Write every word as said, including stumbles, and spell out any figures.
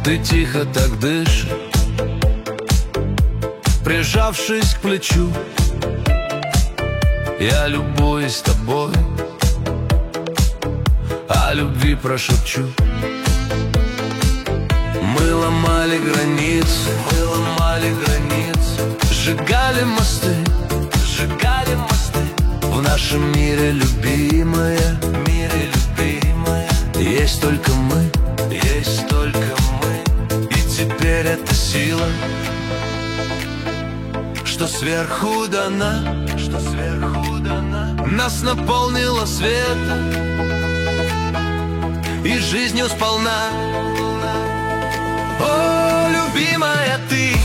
Ты тихо так дышишь, прижавшись к плечу. Я любуюсь тобой, о любви прошепчу. Мы ломали границы, мы ломали границы, сжигали мосты, сжигали мосты. В нашем мире, любимая, мире, любимая, есть только мы, есть только мы. И теперь эта сила, что сверху дана, что сверху дана, нас наполнила светом и жизнью сполна. О, любимая, ты